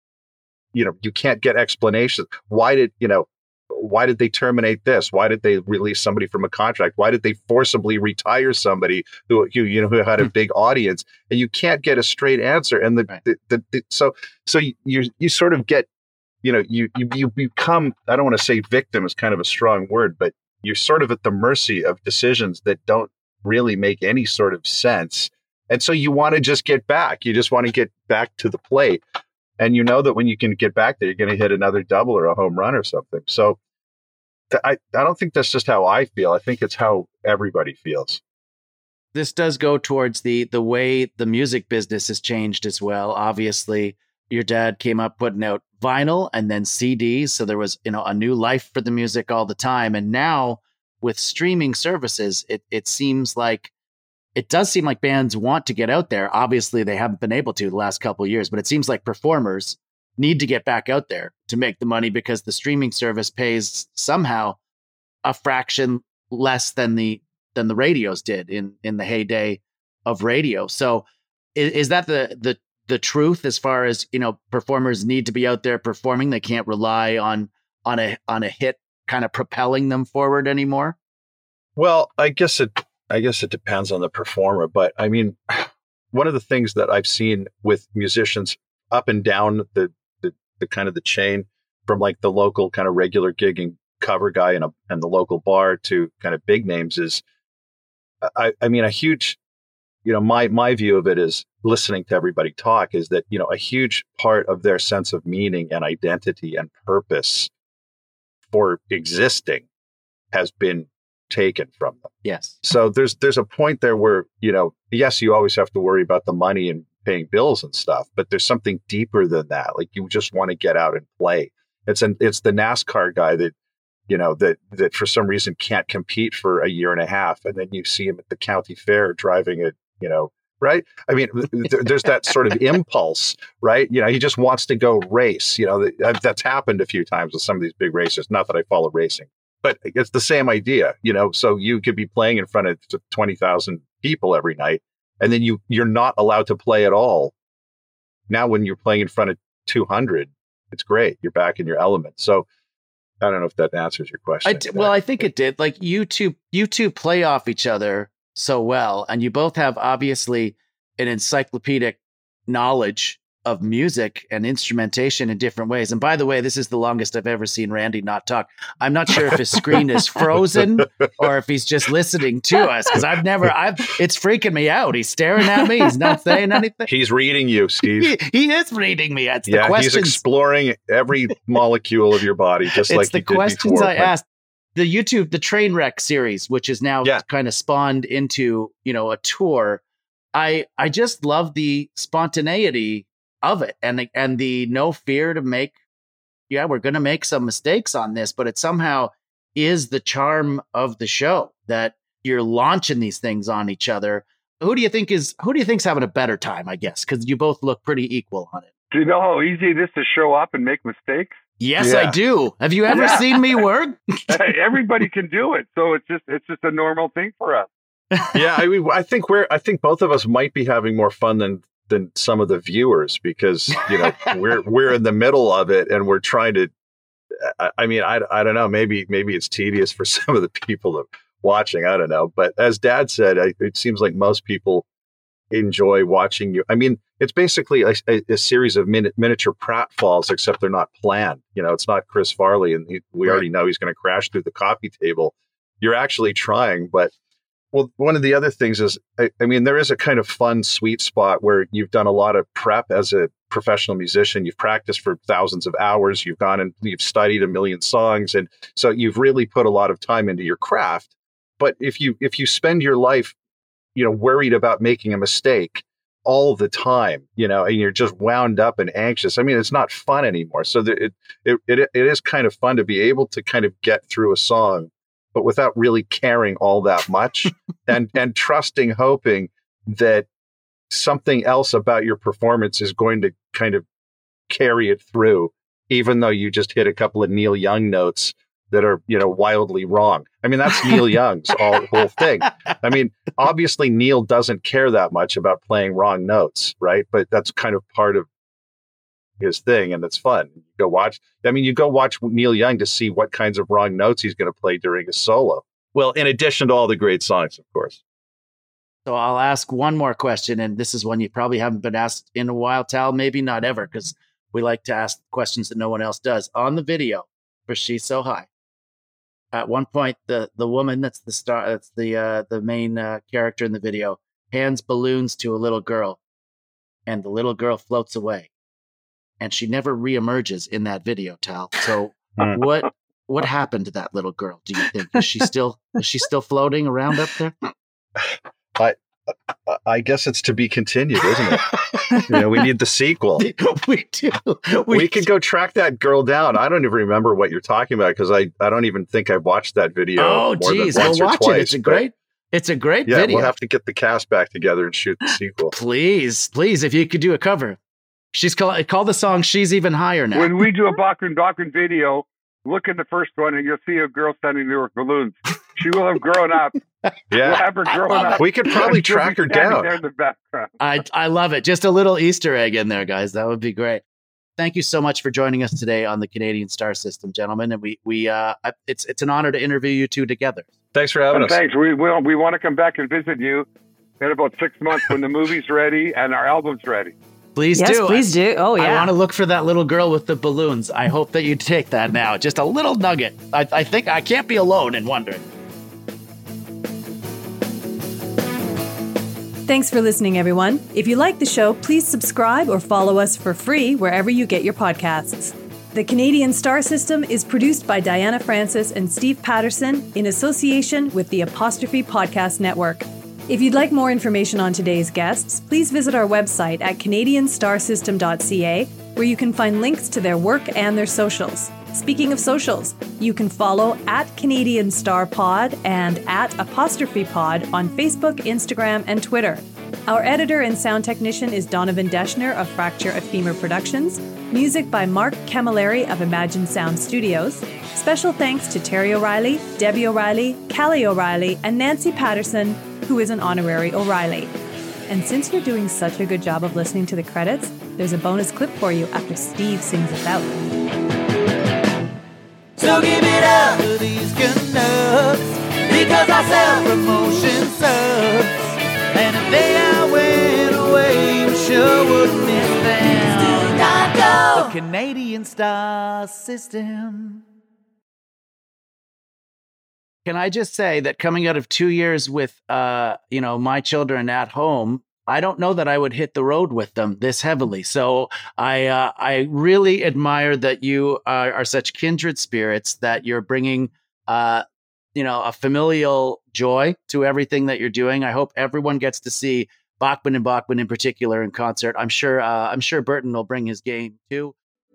you know, you can't get explanations. Why did, you know, why did they terminate this? Why did they release somebody from a contract? Why did they forcibly retire somebody who, who you know, who had a big audience? And you can't get a straight answer. And the, right. the, the, the so so you you sort of get, you know, you you you become, I don't want to say victim is kind of a strong word, but you're sort of at the mercy of decisions that don't really make any sort of sense. And so you want to just get back. You just want to get back to the plate. And you know that when you can get back there, you're going to hit another double or a home run or something. So th- I, I don't think that's just how I feel. I think it's how everybody feels. This does go towards the the way the music business has changed as well. Obviously, your dad came up putting out vinyl and then C Ds. So there was, you know, a new life for the music all the time. And now with streaming services, it it seems like It does seem like bands want to get out there. Obviously, they haven't been able to the last couple of years, but it seems like performers need to get back out there to make the money because the streaming service pays somehow a fraction less than the than the radios did in in the heyday of radio. So is, is that the the the truth as far as, you know, performers need to be out there performing? They can't rely on on a on a hit kind of propelling them forward anymore? Well, I guess it I guess it depends on the performer, but I mean, one of the things that I've seen with musicians up and down the, the, the kind of the chain, from like the local kind of regular gigging cover guy in a and the local bar to kind of big names, is I, I mean, a huge, you know, my my view of it is listening to everybody talk is that, you know, a huge part of their sense of meaning and identity and purpose for existing has been taken from them. Yes. So there's there's a point there where, you know, yes, you always have to worry about the money and paying bills and stuff, but there's something deeper than that. Like you just want to get out and play. It's an it's the NASCAR guy that, you know, that that for some reason can't compete for a year and a half, and then you see him at the county fair driving it, you know, right? I mean, th- there's that sort of impulse, right? You know, he just wants to go race. You know, that, that's happened a few times with some of these big racers. Not that I follow racing, but it's the same idea, you know. So you could be playing in front of twenty thousand people every night, and then you you're not allowed to play at all. Now, when you're playing in front of two hundred, it's great. You're back in your element. So I don't know if that answers your question. I d- well, I think it did. Like you two, you two play off each other so well, and you both have obviously an encyclopedic knowledge of music and instrumentation in different ways. And by the way, this is the longest I've ever seen Randy not talk. I'm not sure if his screen is frozen or if he's just listening to us, because I've never, I've, it's freaking me out. He's staring at me. He's not saying anything. He's reading you, Steve. He, he is reading me. It's yeah, the questions. He's exploring every molecule of your body, just it's like the he did questions before, I but... asked. The YouTube, the Trainwreck series, which is now yeah. kind of spawned into, you know, a tour. I I just love the spontaneity of it, and the, and the no fear to make. Yeah, we're going to make some mistakes on this, but it somehow is the charm of the show that you're launching these things on each other. Who do you think is who do you think's having a better time? I guess because you both look pretty equal on it. Do you know how easy it is to show up and make mistakes? Yes, yeah. I do. Have you ever yeah. seen me work? Everybody can do it, so it's just it's just a normal thing for us. yeah, I mean, I think we're I think both of us might be having more fun than than some of the viewers because you know we're we're in the middle of it and we're trying to. I, I mean, I, I don't know. Maybe maybe it's tedious for some of the people that watching. I don't know, but as Dad said, I, it seems like most people enjoy watching you. I mean, it's basically a, a, a series of min- miniature pratfalls, except they're not planned. You know, it's not Chris Farley, and he, we right. already know he's going to crash through the coffee table. You're actually trying, but well, one of the other things is, I, I mean, there is a kind of fun, sweet spot where you've done a lot of prep as a professional musician. You've practiced for thousands of hours. You've gone and you've studied a million songs, and so you've really put a lot of time into your craft. But if you if you spend your life you know, worried about making a mistake all the time, you know, and you're just wound up and anxious. I mean, it's not fun anymore. So it, it, it, it is kind of fun to be able to kind of get through a song, but without really caring all that much and, and trusting, hoping that something else about your performance is going to kind of carry it through, even though you just hit a couple of Neil Young notes that are, you know, wildly wrong. I mean, that's Neil Young's all, whole thing. I mean, obviously Neil doesn't care that much about playing wrong notes, right? But that's kind of part of his thing, and it's fun. You go watch. I mean, you go watch Neil Young to see what kinds of wrong notes he's going to play during a solo. Well, in addition to all the great songs, of course. So I'll ask one more question, and this is one you probably haven't been asked in a while, Tal. Maybe not ever, because we like to ask questions that no one else does. On the video for She's So High, at one point, the, the woman that's the star, that's the uh, the main uh, character in the video, hands balloons to a little girl, and the little girl floats away, and she never reemerges in that video, Tal. So what what happened to that little girl? Do you think is she still is she still floating around up there? I I guess it's to be continued, isn't it? You know, we need the sequel. We do. We, we could go track that girl down. I don't even remember what you're talking about because I, I don't even think I've watched that video. Oh, geez, we'll watch twice, it. It's a great, it's a great yeah, video. We'll have to get the cast back together and shoot the sequel. Please, please, if you could do a cover. She's called call the song "She's Even Higher Now." When we do a Bachman Bachman video, look at the first one and you'll see a girl standing there with balloons. She will have grown up. Yeah, we'll have her grown up. We could probably track her down. There in the background. I I love it. Just a little Easter egg in there, guys. That would be great. Thank you so much for joining us today on the Canadian Star System, gentlemen. And we we uh, it's it's an honor to interview you two together. Thanks for having well, us. Thanks. We will. We want to come back and visit you in about six months when the movie's ready and our album's ready. Please yes, do. please do. Oh, yeah. I want to look for that little girl with the balloons. I hope that you take that now. Just a little nugget. I, I think I can't be alone in wondering. Thanks for listening, everyone. If you like the show, please subscribe or follow us for free wherever you get your podcasts. The Canadian Star System is produced by Diana Francis and Steve Patterson in association with the Apostrophe Podcast Network. If you'd like more information on today's guests, please visit our website at canadian star system dot c a, where you can find links to their work and their socials. Speaking of socials, you can follow at Canadian Star Pod and at Apostrophe Pod on Facebook, Instagram, and Twitter. Our editor and sound technician is Donovan Deschner of Fracture of Femur Productions. Music by Mark Camilleri of Imagine Sound Studios. Special thanks to Terry O'Reilly, Debbie O'Reilly, Callie O'Reilly, and Nancy Patterson, who is an honorary O'Reilly. And since you're doing such a good job of listening to the credits, there's a bonus clip for you after Steve sings us out. So give it up to these Canucks, because our self-promotion sucks. And if they all went away, we sure would miss them. Do not go. The Canadian Star System. Can I just say that coming out of two years with, uh, you know, my children at home, I don't know that I would hit the road with them this heavily. So I uh, I really admire that you are, are such kindred spirits, that you're bringing, uh, you know, a familial joy to everything that you're doing. I hope everyone gets to see Bachman and Bachman in particular in concert. I'm sure uh, I'm sure Burton will bring his game too.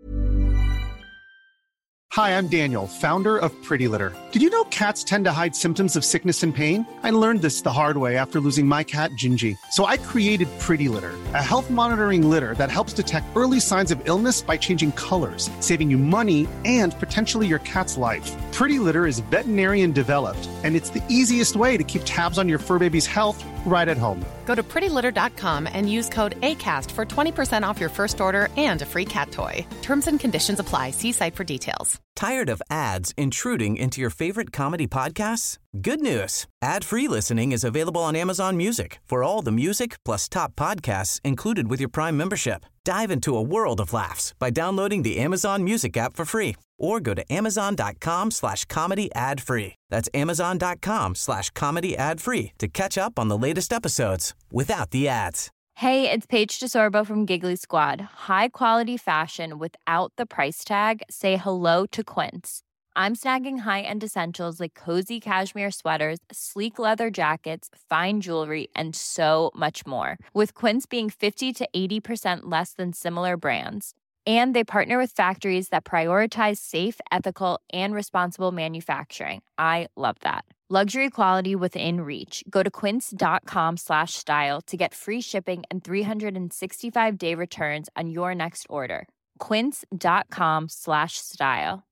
Hi, I'm Daniel, founder of Pretty Litter. Did you know cats tend to hide symptoms of sickness and pain? I learned this the hard way after losing my cat, Gingy. So I created Pretty Litter, a health monitoring litter that helps detect early signs of illness by changing colors, saving you money and potentially your cat's life. Pretty Litter is veterinarian developed, and it's the easiest way to keep tabs on your fur baby's health right at home. Go to pretty litter dot com and use code ACAST for twenty percent off your first order and a free cat toy. Terms and conditions apply. See site for details. Tired of ads intruding into your favorite comedy podcasts? Good news. Ad-free listening is available on Amazon Music for all the music plus top podcasts included with your Prime membership. Dive into a world of laughs by downloading the Amazon Music app for free or go to amazon.com slash comedy ad free. That's amazon.com slash comedy ad free to catch up on the latest episodes without the ads. Hey, it's Paige DeSorbo from Giggly Squad. High quality fashion without the price tag. Say hello to Quince. I'm snagging high-end essentials like cozy cashmere sweaters, sleek leather jackets, fine jewelry, and so much more. With Quince being fifty to eighty percent less than similar brands. And they partner with factories that prioritize safe, ethical, and responsible manufacturing. I love that. Luxury quality within reach. Go to quince.com slash style to get free shipping and three sixty-five day returns on your next order. Quince.com slash style.